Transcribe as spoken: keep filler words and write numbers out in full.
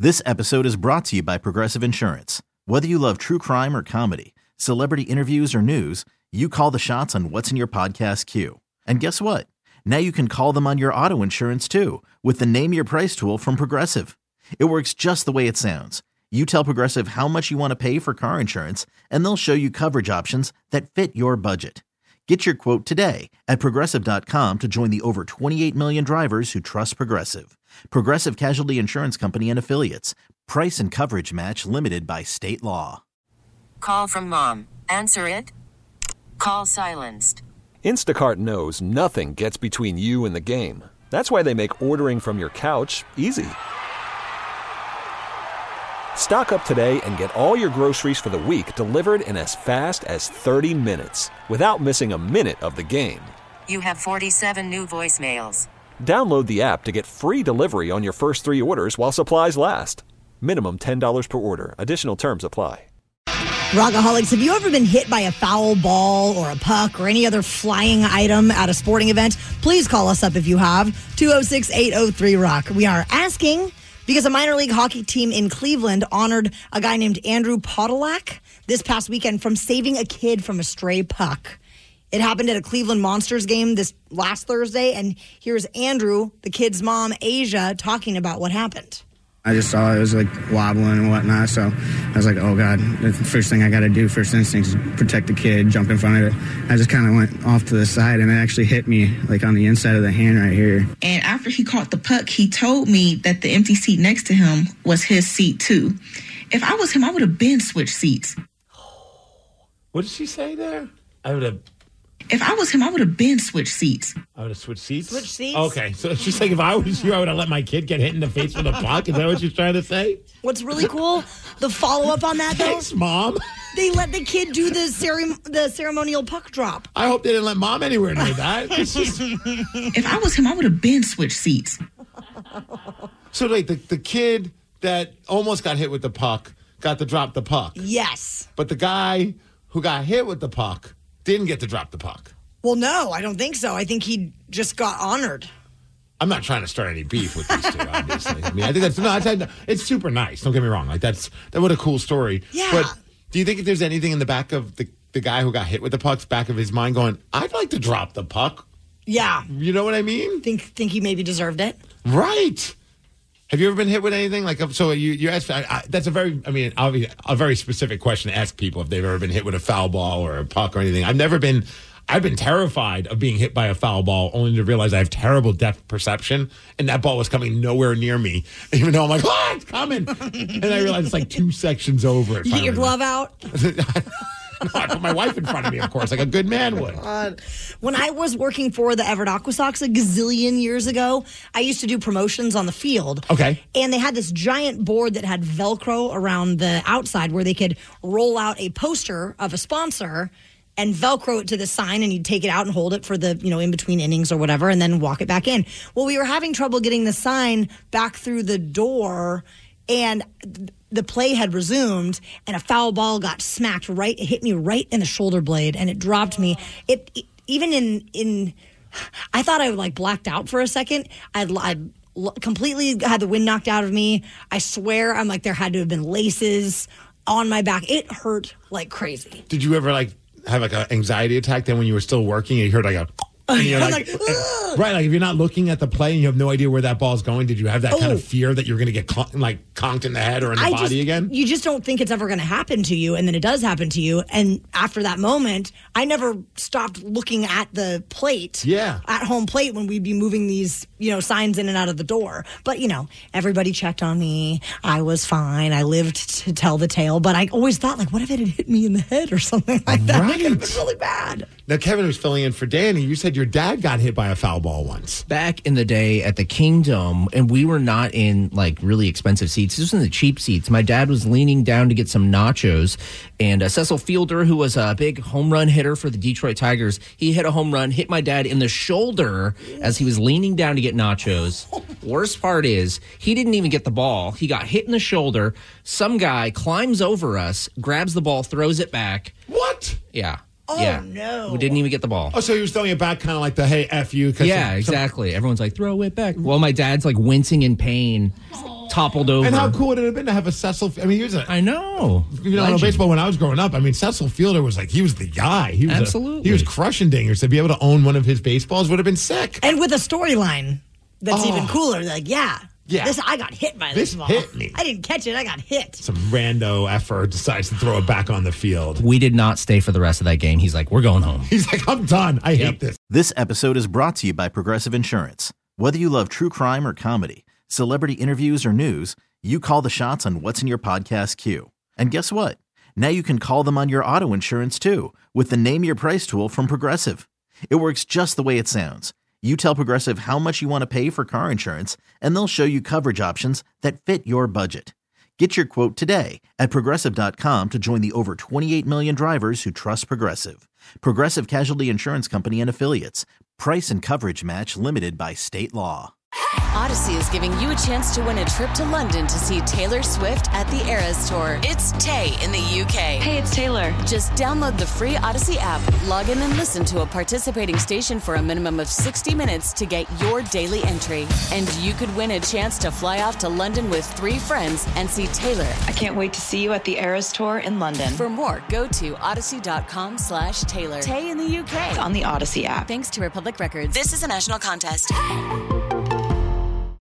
This episode is brought to you by Progressive Insurance. Whether you love true crime or comedy, celebrity interviews or news, you call the shots on what's in your podcast queue. And guess what? Now you can call them on your auto insurance too with the Name Your Price tool from Progressive. It works just the way it sounds. You tell Progressive how much you want to pay for car insurance, and they'll show you coverage options that fit your budget. Get your quote today at Progressive dot com to join the over twenty-eight million drivers who trust Progressive. Progressive Casualty Insurance Company and Affiliates. Price and coverage match limited by state law. Call from mom. Answer it. Call silenced. Instacart knows nothing gets between you and the game. That's why they make ordering from your couch easy. Stock up today and get all your groceries for the week delivered in as fast as thirty minutes without missing a minute of the game. You have forty-seven new voicemails. Download the app to get free delivery on your first three orders while supplies last. Minimum ten dollars per order. Additional terms apply. Rockaholics, have you ever been hit by a foul ball or a puck or any other flying item at a sporting event? Please call us up if you have. two oh six, eight oh three, ROCK. We are asking because a minor league hockey team in Cleveland honored a guy named Andrew Podolak this past weekend from saving a kid from a stray puck. It happened at a Cleveland Monsters game this last Thursday, and here's Andrew, the kid's mom, Asia, talking about what happened. I just saw it was like wobbling and whatnot, so I was like, oh God, the first thing I got to do, first instinct is protect the kid, jump in front of it. I just kind of went off to the side, and it actually hit me like on the inside of the hand right here. And after he caught the puck, he told me that the empty seat next to him was his seat too. If I was him, I would have been switched seats. What did she say there? I would have... If I was him, I would have been switched seats. I would have switched seats? Switch seats? Okay, so she's like, if I was you, I would have let my kid get hit in the face with a puck? Is that what she's trying to say? What's really cool, the follow-up on that, though, Thanks, Mom. they let the kid do the, cere- the ceremonial puck drop. I hope they didn't let Mom anywhere near that. It's just... If I was him, I would have been switched seats. So, like, the, the kid that almost got hit with the puck got to drop the puck. Yes. But the guy who got hit with the puck didn't get to drop the puck. Well, no, I don't think so. I think he just got honored. I'm not trying to start any beef with these two, obviously. I mean, I think that's no, it's, it's super nice. Don't get me wrong. Like that's that what a cool story. Yeah. But do you think if there's anything in the back of the the guy who got hit with the puck's back of his mind, going, I'd like to drop the puck? Yeah. You know what I mean? Think think he maybe deserved it. Right. Have you ever been hit with anything like? So you you asked. I, I, that's a very. I mean, obviously, a very specific question to ask people if they've ever been hit with a foul ball or a puck or anything. I've never been. I've been terrified of being hit by a foul ball, only to realize I have terrible depth perception, and that ball was coming nowhere near me, even though I'm like, oh, it's coming. And I realized it's like two sections over. It You get your finally. glove out? No, I put my wife in front of me, of course, like a good man would. God. When I was working for the Everett Aqua Sox a gazillion years ago, I used to do promotions on the field. Okay. And they had this giant board that had Velcro around the outside where they could roll out a poster of a sponsor and Velcro it to the sign, and you'd take it out and hold it for the, you know, in between innings or whatever, and then walk it back in. Well, we were having trouble getting the sign back through the door, and the play had resumed, and a foul ball got smacked right, it hit me right in the shoulder blade, and it dropped me. It, it even in, in, I thought I like blacked out for a second. I, I completely had the wind knocked out of me. I swear, I'm like, there had to have been laces on my back. It hurt like crazy. Did you ever like have like an anxiety attack then when you were still working and you heard like a and you're like, like, ugh. right, like if you're not looking at the play and you have no idea where that ball's going, did you have that Oh. kind of fear that you're going to get cl- like conked in the head or in the I body just, again? You just don't think it's ever going to happen to you, and then it does happen to you. And after that moment, I never stopped looking at the plate, Yeah. at home plate when we'd be moving these, you know, signs in and out of the door. But, you know, everybody checked on me. I was fine. I lived to tell the tale. But I always thought, like, what if it had hit me in the head or something like that? Like, it was really bad. Now, Kevin was filling in for Danny. You said your dad got hit by a foul ball once. Back in the day at the Kingdom, and we were not in like really expensive seats. This was in the cheap seats. My dad was leaning down to get some nachos, and uh, Cecil Fielder, who was a big home run hitter for the Detroit Tigers, he hit a home run, hit my dad in the shoulder as he was leaning down to get nachos. Worst part is he didn't even get the ball. He got hit in the shoulder. Some guy climbs over us, grabs the ball, throws it back. What? Yeah. Oh, yeah. no. We didn't even get the ball. Oh, so he was throwing it back kind of like the, hey, F you. 'cause Yeah, some- exactly. Everyone's like, throw it back. Well, my dad's like wincing in pain, toppled over. And how cool would it have been to have a Cecil? I mean, he was a. I know. You know, in baseball, when I was growing up, I mean, Cecil Fielder was like, he was the guy. He was Absolutely. A, he was crushing dingers. To be able to own one of his baseballs would have been sick. And with a storyline that's Oh. even cooler. Like, yeah. Yeah. This, I got hit by this, This ball. hit me. I didn't catch it. I got hit. Some rando effort decides to throw it back on the field. We did not stay for the rest of that game. He's like, we're going home. He's like, I'm done. I hate this. This episode is brought to you by Progressive Insurance. Whether you love true crime or comedy, celebrity interviews or news, you call the shots on what's in your podcast queue. And guess what? Now you can call them on your auto insurance too with the Name Your Price tool from Progressive. It works just the way it sounds. You tell Progressive how much you want to pay for car insurance, and they'll show you coverage options that fit your budget. Get your quote today at Progressive dot com to join the over twenty-eight million drivers who trust Progressive. Progressive Casualty Insurance Company and Affiliates. Price and coverage match limited by state law. Odyssey is giving you a chance to win a trip to London to see Taylor Swift at the Eras Tour. It's Tay in the U K. Hey, it's Taylor. Just download the free Odyssey app, log in and listen to a participating station for a minimum of sixty minutes to get your daily entry. And you could win a chance to fly off to London with three friends and see Taylor. I can't wait to see you at the Eras Tour in London. For more, go to odyssey.com slash Taylor. Tay in the U K. On the Odyssey app. Thanks to Republic Records. This is a national contest.